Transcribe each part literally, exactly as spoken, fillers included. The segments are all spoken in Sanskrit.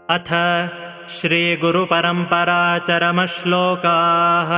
अथ श्रीगुरुपरम्पराचरमश्लोकाः।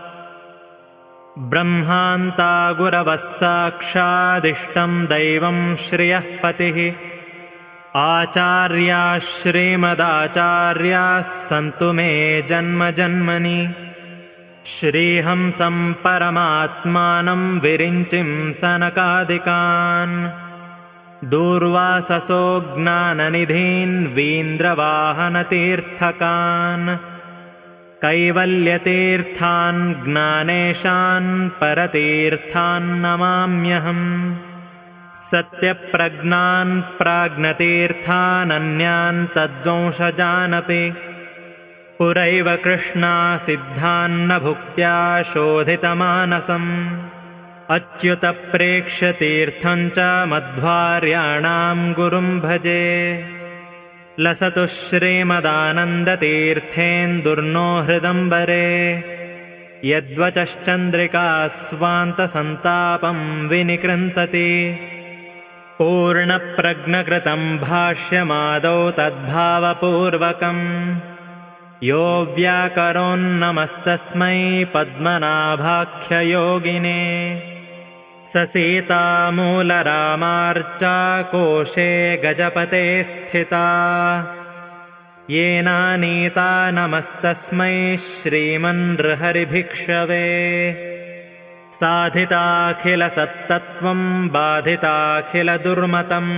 ब्रह्मान्ता गुरवः साक्षादिष्टं दैवं श्रियः पतिः। आचार्याः श्रीमदाचार्याः सन्तु मे जन्म जन्मनि। श्रीहंसं परमात्मानं विरिञ्चिं सनकादिकान्। दूर्वाससो ज्ञाननिधीन् वीन्द्रवाहनतीर्थकान्। कैवल्यतीर्थान् ज्ञानेशान् परतीर्थान् नमाम्यहम्। सत्यप्रज्ञान् प्राज्ञतीर्थानन्यान् तद्वंशजानपि। पुरैव कृष्णासिद्धान्न भुक्त्या शोधितमानसम्। अच्युतप्रेक्ष्यतीर्थं च मध्वार्याणां गुरुं भजे। लसतु श्रीमदानन्दतीर्थेन्दुर्नो हृदम्बरे। यद्वचश्चन्द्रिका स्वान्तसन्तापं विनिकृन्तति। पूर्णप्रज्ञकृतं भाष्यमादौ तद्भावपूर्वकम्। यो व्याकरोन्नमस्तस्मै पद्मनाभाख्ययोगिने। ससीतामूलरामार्चा कोशे गजपते स्थिता। येनानीता नमस्तस्मै श्रीमन्नृहरिभिक्षवे। साधिताखिलसत्तत्त्वं बाधिताखिलदुर्मतम्।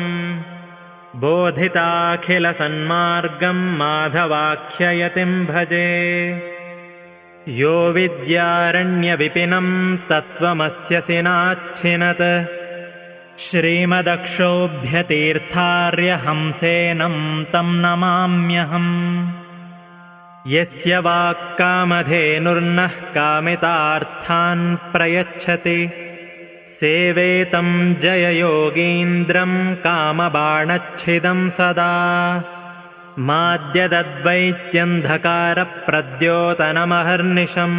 बोधिताखिलसन्मार्गं माधवाख्ययतिं भजे। यो विद्यारण्यविपिनं तत्त्वमस्यसि नाच्छिनत्। श्रीमदक्षोभ्यतीर्थार्यहंसेनं तं नमाम्यहम्। यस्य वाक्कामधेनुर्नः कामितार्थान् प्रयच्छति। सेवेतं जययोगीन्द्रं कामबाणच्छिदं सदा। माद्यदद्वैत्यन्धकारप्रद्योतनमहर्निशम्।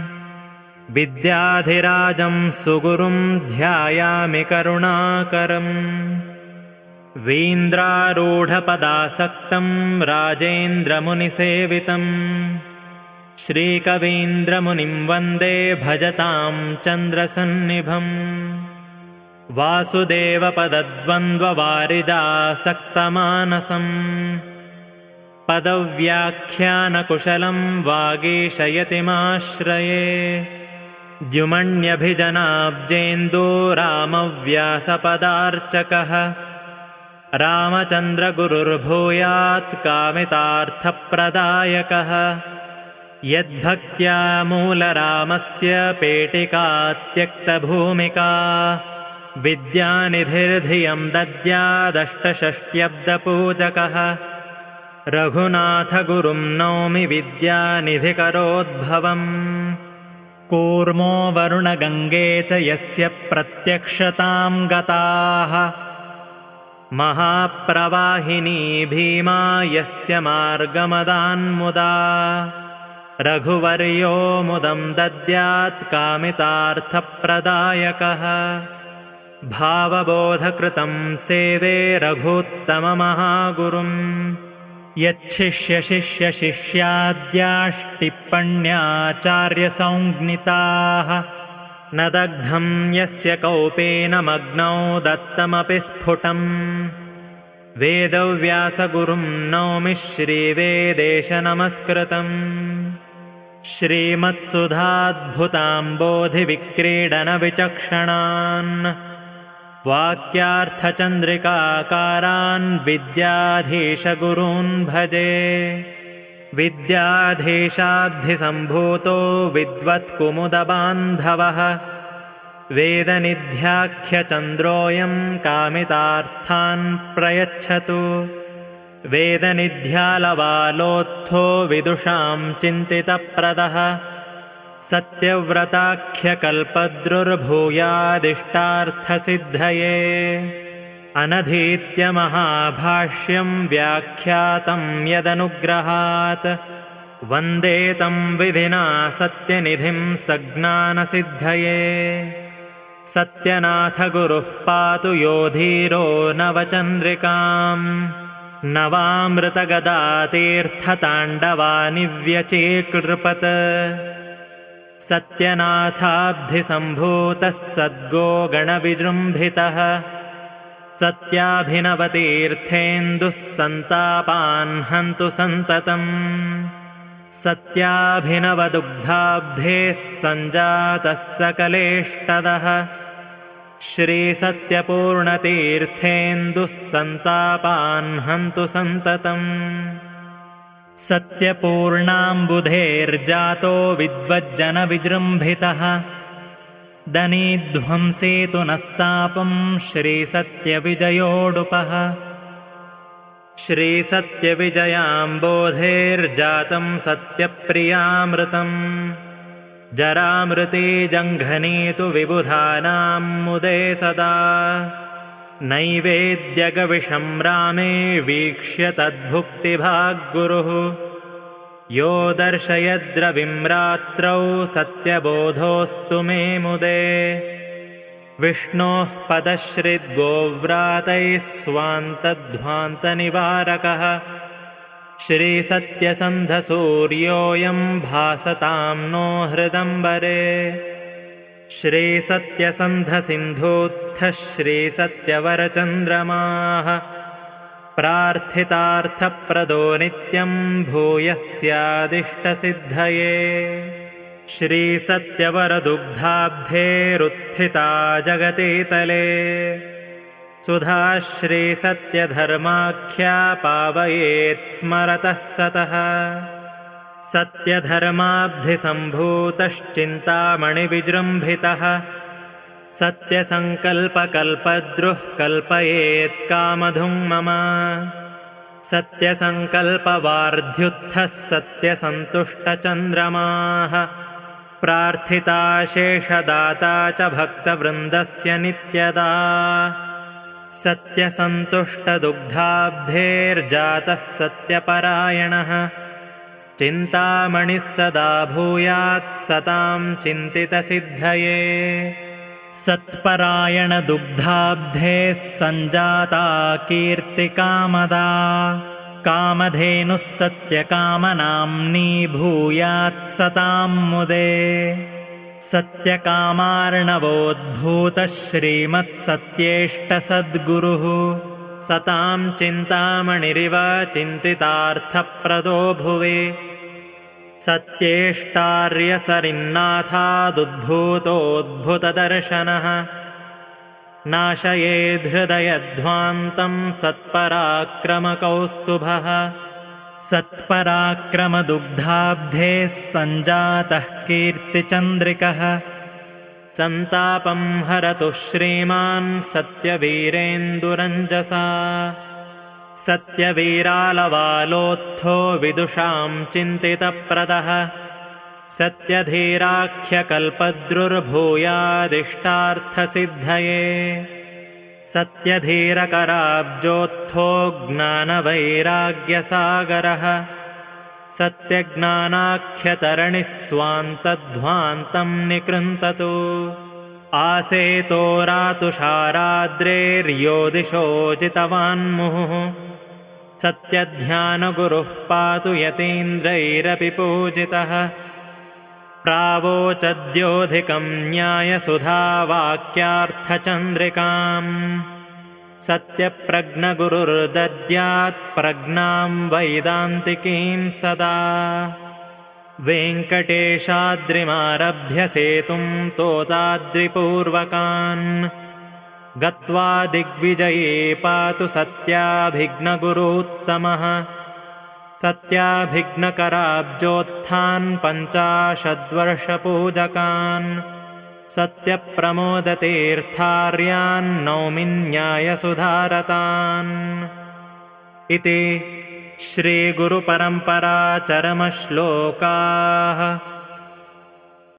विद्याधिराजं सुगुरुं ध्यायामि करुणाकरम्। वीन्द्रारूढपदासक्तं राजेन्द्रमुनिसेवितं। श्रीकवीन्द्रमुनिं वन्दे भजतां चन्द्रसन्निभम्। वासुदेवपदद्वन्द्ववारिजासक्तमानसम्। पदव्याख्यानकुशलं वागीशयतिमाश्रये। द्युमण्यभिजनाब्जेन्दूरामव्यासपदार्चकः। रामचन्द्रगुरुर्भूयात् कामितार्थप्रदायकः। यद्भक्त्या मूलरामस्य पेटिका त्यक्तभूमिका। विद्यानिधिर्धियं दद्यादष्टषष्ट्यब्दपूजकः। रघुनाथगुरुं नौमि विद्यानिधिकरोद्भवम्। कूर्मो वरुणगङ्गे च यस्य प्रत्यक्षतां गताः। महाप्रवाहिनी भीमा यस्य मार्गमदान्मुदा। रघुवर्यो मुदं दद्यात् कामितार्थप्रदायकः। भावबोधकृतं सेवे रघूत्तममहागुरुम्। यच्छिष्यशिष्यशिष्याद्याष्टिप्पण्याचार्यसंज्ञिताः। न दग्धं यस्य कौपेनमग्नौ दत्तमपि स्फुटम्। वेदव्यासगुरुं नौमि श्रीवेदेशनमस्कृतम्। श्रीमत्सुधाद्भुताम्बोधिविक्रीडनविचक्षणान्। वाक्यार्थचन्द्रिकाकारान् विद्याधीशगुरून् भजे। विद्याधीशाद्धिसम्भूतो विद्वत्कुमुदबान्धवः। वेदनिध्याख्यचन्द्रोऽयं कामितार्थान् प्रयच्छतु। वेदनिध्यालवालोत्थो विदुषां चिन्तितप्रदः। सत्यव्रताख्यकल्पद्रुर्भूयादिष्टार्थसिद्धये। अनधीत्य महाभाष्यं व्याख्यातं यदनुग्रहात्। वन्दे तं विधिना सत्यनिधिं सज्ञानसिद्धये। सत्यनाथगुरुः पातु यो धीरो नवचन्द्रिकाम्। नवामृतगदातीर्थताण्डवानि व्यचीकृपत् सत्यनाथाब्धिसम्भूतः सद्गो गणविजृम्भितः सत्याभिनवतीर्थेन्दुः सन्तापान् हन्तु सन्ततम् सत्याभिनवदुग्धाब्धेः सञ्जातः सकलेष्टदः श्रीसत्यपूर्णतीर्थेन्दुः सन्तापान् हन्तु सन्ततम् सत्यपूर्णाम्बुधेर्जातो विद्वज्जनविजृम्भितः दनीध्वंसेतु नः तापम् श्रीसत्यविजयोडुपः श्रीसत्यविजयाम्बोधेर्जातं सत्यप्रियामृतम् जरामृते जङ्घनीतु विबुधानां मुदे सदा नैवेद्यगविषं रामे वीक्ष्य तद्भुक्तिभाग्गुरुः यो दर्शयद्रविं रात्रौ सत्यबोधोऽस्तु मे मुदे विष्णोः पदश्रिद्गोव्रातैः स्वान्तध्वान्तनिवारकः श्रीसत्यसन्धसूर्योऽयं भासतां नो हृदम्बरे श्रीसत्यसन्धसिन्धूत्थः श्रीसत्यवरचन्द्रमाः प्रार्थितार्थप्रदो नित्यं भूयः स्यादिष्टसिद्धये श्रीसत्यवरदुग्धाब्धेरुत्थिता जगतीतले सुधा श्रीसत्यधर्माख्या पावयेत् स्मरतः सतः सत्यधर्माब्धिसम्भूतश्चिन्तामणिविजृम्भितः सत्यसङ्कल्पकल्पद्रुः कल्पयेत् कामधुं मम सत्यसङ्कल्पवार्ध्युत्थः सत्यसन्तुष्टचन्द्रमाः प्रार्थिता शेषदाता च भक्तवृन्दस्य नित्यदा सत्यसन्तुष्टदुग्धाब्धेर्जातः सत्यपरायणः चिन्तामणिः सदा भूयात् सतां चिन्तितसिद्धये सत्परायणदुग्धाब्धेः सञ्जाता कीर्तिकामदा कामधेनुः सत्यकामनाम्नी भूयात् सतां मुदे सत्यकामार्णवोद्भूतः श्रीमत्सत्येष्टसद्गुरुः सतां चिन्तामणिरिव चिन्तितार्थप्रदो भुवि सत्येष्टार्यसरिन्नाथादुद्भूतोद्भुतदर्शनः नाशयेद्हृदयध्वान्तं सत्पराक्रमकौस्तुभः सत्पराक्रमदुग्धाब्धेः सञ्जातः कीर्तिचन्द्रिकः सन्तापं हरतु श्रीमान् सत्यवीरेन्दुरञ्जसा सत्यवीरालवालोत्थो विदुषां चिन्तितप्रदः सत्यधीराख्यकल्पद्रुर्भूयादिष्टार्थसिद्धये सत्यधीरकराब्जोत्थो ज्ञानवैराग्यसागरः सत्यज्ञानाख्यतरणिः स्वान्तध्वान्तं निकृन्ततु आसेतोरातुषाराद्रेर्यो दिशो जितवान्मुहुः सत्यध्यानगुरुः पातु यतीन्द्रैरपि पूजितः प्रावोचद्योधिकं न्यायसुधावाक्यार्थचन्द्रिकाम् सत्यप्रज्ञगुरुर्दद्यात् प्रज्ञां वैदान्तिकीं सदा वेङ्कटेशाद्रिमारभ्य सेतुं तोताद्रिपूर्वकान् गत्वा दिग्विजये पातु सत्याभिघ्नगुरूत्तमः सत्याभिघ्नकराब्जोत्थान् पञ्चाशद्वर्षपूजकान् सत्यप्रमोदतीर्थार्यान् नौमि न्यायसुधारतान् इति श्रीगुरुपरम्पराचरमश्लोकाः।